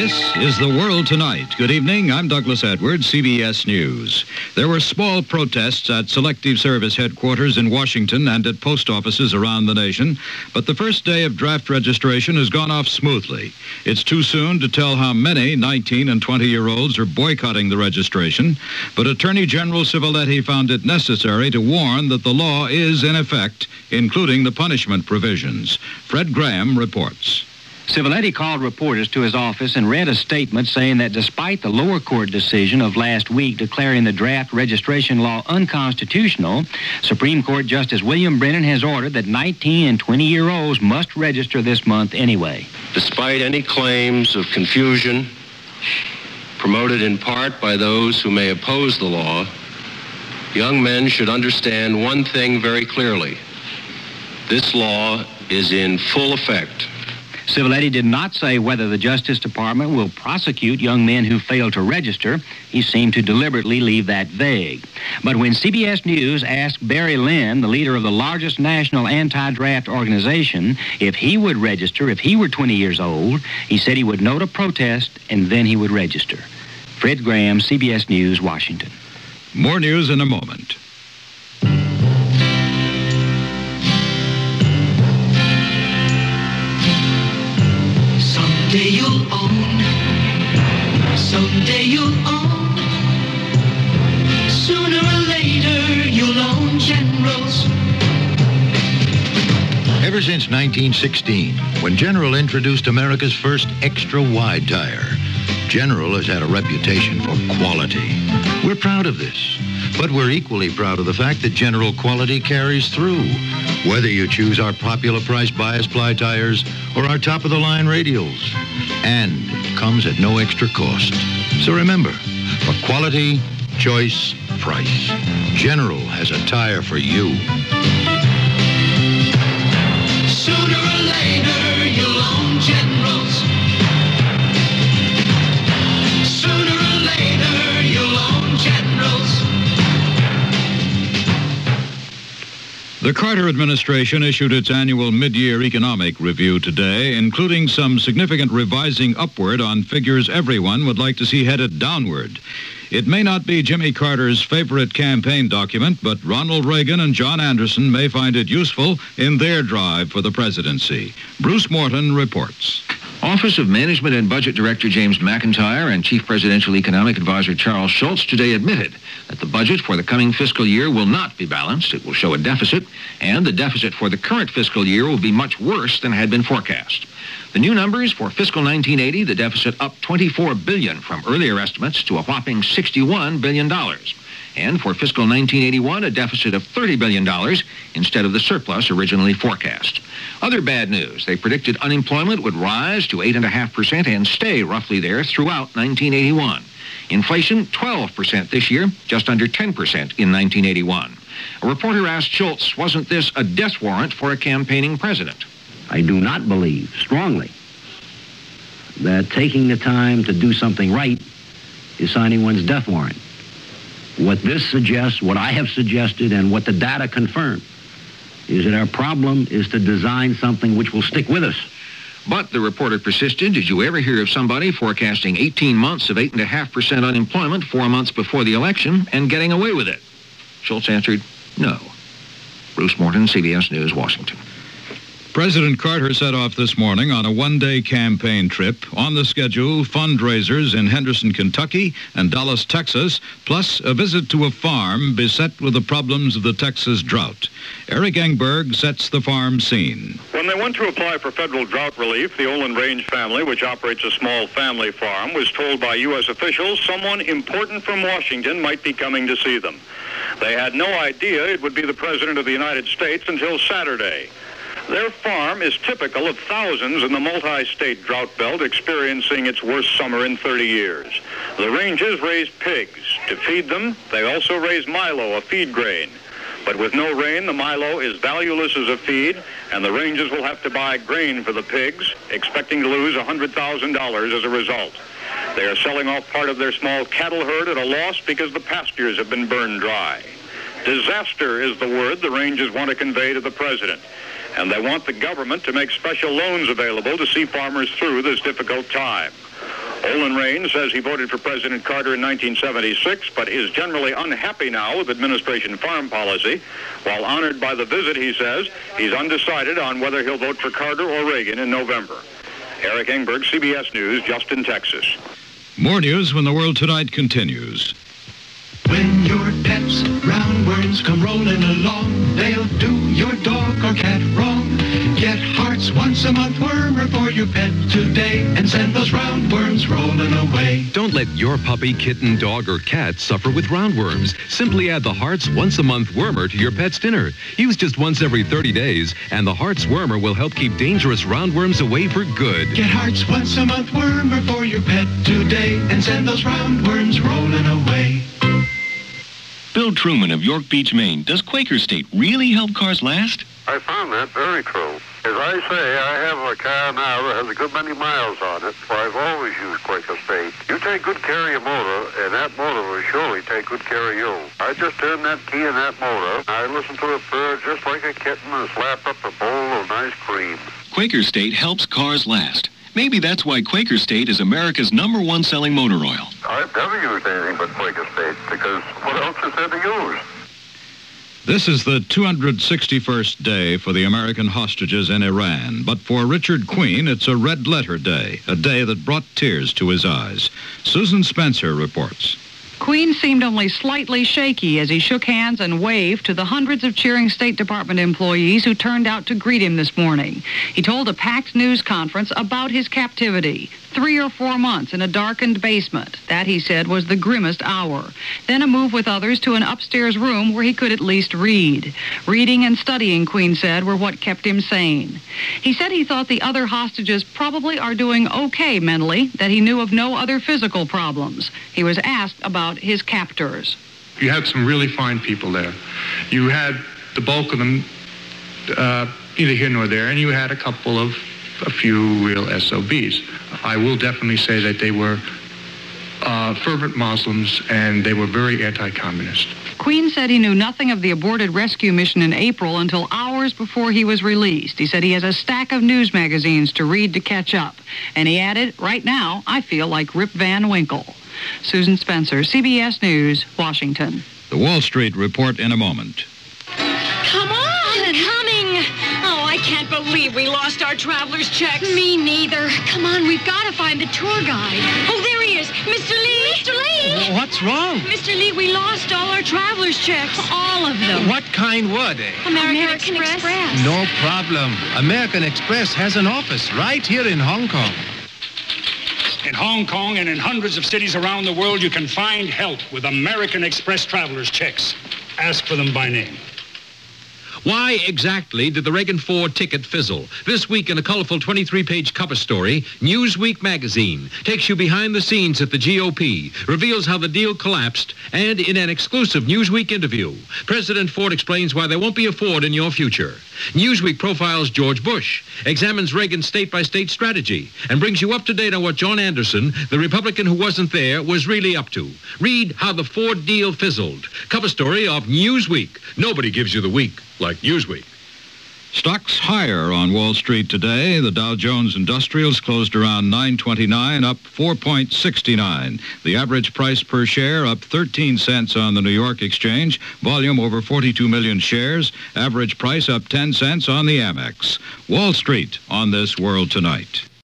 This is The World Tonight. Good evening. I'm Douglas Edwards, CBS News. There were small protests at Selective Service headquarters in Washington and at post offices around the nation, but the first day of draft registration has gone off smoothly. It's too soon to tell how many 19 and 20-year-olds are boycotting the registration, but Attorney General Civiletti found it necessary to warn that the law is in effect, including the punishment provisions. Fred Graham reports. Civiletti called reporters to his office and read a statement saying that despite the lower court decision of last week declaring the draft registration law unconstitutional, Supreme Court Justice William Brennan has ordered that 19 and 20-year-olds must register this month anyway. Despite any claims of confusion promoted in part by those who may oppose the law, young men should understand one thing very clearly. This law is in full effect. Civiletti did not say whether the Justice Department will prosecute young men who fail to register. He seemed to deliberately leave that vague. But when CBS News asked Barry Lynn, the leader of the largest national anti-draft organization, if he would register if he were 20 years old, he said he would note a protest and then he would register. Fred Graham, CBS News, Washington. More news in a moment. Someday you'll own. Someday you'll own. Sooner or later you'll own Generals. Ever since 1916, when General introduced America's first extra-wide tire, General has had a reputation for quality. We're proud of this, but we're equally proud of the fact that General quality carries through. Whether you choose our popular price bias ply tires or our top-of-the-line radials. And it comes at no extra cost. So remember, for quality, choice, price, General has a tire for you. Sooner or later you'll own Generals. Sooner or later you'll own Generals. The Carter administration issued its annual mid-year economic review today, including some significant revising upward on figures everyone would like to see headed downward. It may not be Jimmy Carter's favorite campaign document, but Ronald Reagan and John Anderson may find it useful in their drive for the presidency. Bruce Morton reports. Office of Management and Budget Director James McIntyre and Chief Presidential Economic Advisor Charles Schultz today admitted that the budget for the coming fiscal year will not be balanced. It will show a deficit, and the deficit for the current fiscal year will be much worse than had been forecast. The new numbers for fiscal 1980, the deficit up $24 billion from earlier estimates to a whopping $61 billion. And for fiscal 1981, a deficit of $30 billion instead of the surplus originally forecast. Other bad news, they predicted unemployment would rise to 8.5% and stay roughly there throughout 1981. Inflation, 12% this year, just under 10% in 1981. A reporter asked Schultz, wasn't this a death warrant for a campaigning president? I do not believe strongly that taking the time to do something right is signing one's death warrant. What this suggests, what I have suggested, and what the data confirm, is that our problem is to design something which will stick with us. But the reporter persisted, did you ever hear of somebody forecasting 18 months of 8.5% unemployment 4 months before the election and getting away with it? Schultz answered, no. Bruce Morton, CBS News, Washington. President Carter set off this morning on a one-day campaign trip. On the schedule, fundraisers in Henderson, Kentucky and Dallas, Texas, plus a visit to a farm beset with the problems of the Texas drought. Eric Engberg sets the farm scene. When they went to apply for federal drought relief, the Olin Range family, which operates a small family farm, was told by U.S. officials someone important from Washington might be coming to see them. They had no idea it would be the President of the United States until Saturday. Their farm is typical of thousands in the multi-state drought belt experiencing its worst summer in 30 years. The ranges raise pigs. To feed them, they also raise milo, a feed grain. But with no rain, the milo is valueless as a feed, and the ranges will have to buy grain for the pigs, expecting to lose $100,000 as a result. They are selling off part of their small cattle herd at a loss because the pastures have been burned dry. Disaster is the word the ranges want to convey to the president. And they want the government to make special loans available to see farmers through this difficult time. Olin Raines says he voted for President Carter in 1976, but is generally unhappy now with administration foreign policy. While honored by the visit, he says he's undecided on whether he'll vote for Carter or Reagan in November. Eric Engberg, CBS News, Justin, Texas. More news when the World Tonight continues. When your pet's roundworms come rolling along, they'll do your dog or cat wrong. Get Heart's once a month wormer for your pet today and send those roundworms rolling away. Don't let your puppy, kitten, dog, or cat suffer with roundworms. Simply add the Heart's once a month wormer to your pet's dinner. Use just once every 30 days, and the Heart's wormer will help keep dangerous roundworms away for good. Get Heart's once a month wormer for your pet today and send those roundworms rolling away. Bill Truman of York Beach, Maine. Does Quaker State really help cars last? I found that very true. As I say, I have a car now that has a good many miles on it, so I've always used Quaker State. You take good care of your motor, and that motor will surely take good care of you. I just turn that key in that motor, I listen to it purr just like a kitten and slap up a bowl of nice cream. Quaker State helps cars last. Maybe that's why Quaker State is America's #1 selling motor oil. I've never used anything but Quaker State, because what else is there to use? This is the 261st day for the American hostages in Iran. But for Richard Queen, it's a red letter day, a day that brought tears to his eyes. Susan Spencer reports. Queen seemed only slightly shaky as he shook hands and waved to the hundreds of cheering State Department employees who turned out to greet him this morning. He told a packed news conference about his captivity. 3 or 4 months in a darkened basement. That, he said, was the grimmest hour. Then a move with others to an upstairs room where he could at least read. Reading and studying, Queen said, were what kept him sane. He said he thought the other hostages probably are doing okay mentally, that he knew of no other physical problems. He was asked about his captors. You had some really fine people there. You had the bulk of them neither here nor there, and you had a few real SOBs. I will definitely say that they were fervent Muslims, and they were very anti-communist. Queen said he knew nothing of the aborted rescue mission in April until hours before he was released. He said he has a stack of news magazines to read to catch up. And he added, right now, I feel like Rip Van Winkle. Susan Spencer, CBS News, Washington. The Wall Street Report in a moment. Come on! I'm coming! Oh, I can't believe we lost our traveler's checks. Me neither. Come on, we've got to find the tour guide. Oh, there he is. Mr. Lee! Mr. Lee! What's wrong? Mr. Lee, we lost all our traveler's checks. All of them. What kind were they? American Express. No problem. American Express has an office right here in Hong Kong. In Hong Kong and in hundreds of cities around the world, you can find help with American Express traveler's checks. Ask for them by name. Why exactly did the Reagan Ford ticket fizzle? This week in a colorful 23-page cover story, Newsweek magazine takes you behind the scenes at the GOP, reveals how the deal collapsed, and in an exclusive Newsweek interview, President Ford explains why there won't be a Ford in your future. Newsweek profiles George Bush, examines Reagan's state-by-state strategy, and brings you up to date on what John Anderson, the Republican who wasn't there, was really up to. Read how the Ford deal fizzled. Cover story of Newsweek. Nobody gives you the week like Newsweek. Stocks higher on Wall Street today. The Dow Jones Industrials closed around 929, up 4.69. The average price per share up 13 cents on the New York Exchange. Volume over 42 million shares. Average price up 10 cents on the Amex. Wall Street on this World Tonight.